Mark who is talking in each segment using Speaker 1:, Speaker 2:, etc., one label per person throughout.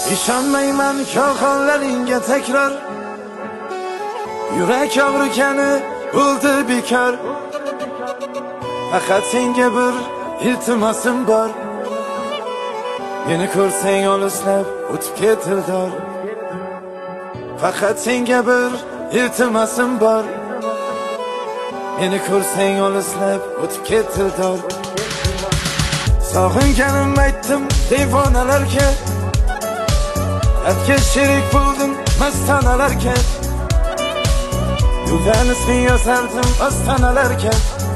Speaker 1: ishonmayman ko'rxonlaringga takror. Yurak og'rigani bo'ldi bekor. Faqat senga bir iltimosim bor. Meni ko'rsang olislab o'tib ketildor. Faqat senga bir iltimosim bor. Meni ko'rsang olislab o'tib ketildor. Sog'inganim aytdim devonalarga, atga sherik bo'ldim mastanalarga. Yo'ldan isming yozardim ostanalarga.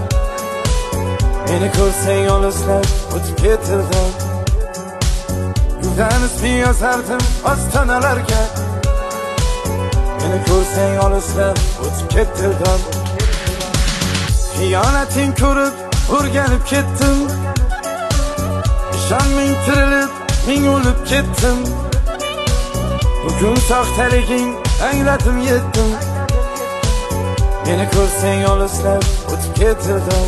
Speaker 1: Meni ko'rsang olislab o'tib ketildor. Yo'ldan isming yozardim ostanalarga. Meni ko'rsang olislab o'tib ketildor. Xiyonating ko'rib o'rganib ketdim. İşon ming tirilib, ming o'lib ketdim. Bugun soxtaliging angladim yetdim. Meni ko'rsang olislab o'tib ketildor.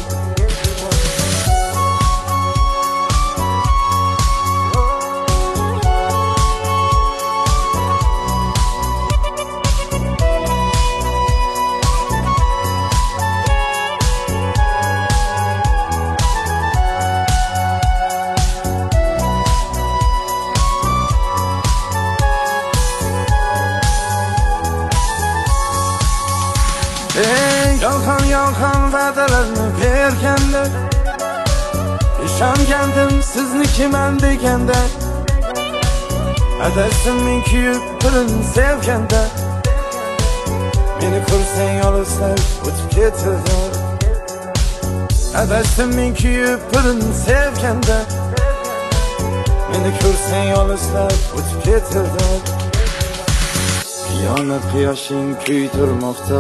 Speaker 1: Yolg'on va'dalarni berganda, ishongandim siznikiman deganda. Adashdim men kuyib birini sevganda. Meni ko'rsang olislab o'tib ketildor. Adashdim men kuyib birini sevganda. Meni ko'rsang olislab o'tib ketildor. Xiyonat quyoshing kuydirmoqda.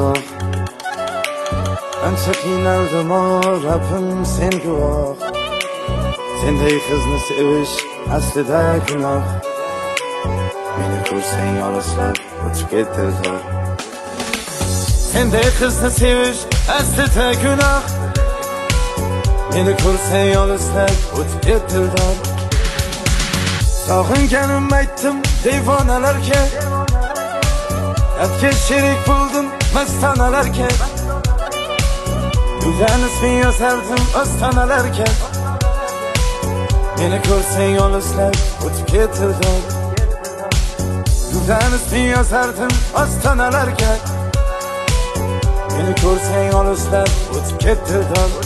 Speaker 1: Ancha qiynaldim Rabbim sen guvoh. Senday qizni sevish aslida gunoh. Meni ko'rsang olislab o'tib ketildor. Senday qizni sevish aslida gunoh. Meni ko'rsang olislab o'tib ketildor. Sog'inganim aytdim devonalarga, atga sherik bo'ldim mastanalarga. Yo'ldan isming yozardim ostanalarga. Meni ko'rsang olislab o'tib ketildor. Yo'ldan isming yozardim ostanalarga. Meni ko'rsang olislab o'tib ketildor.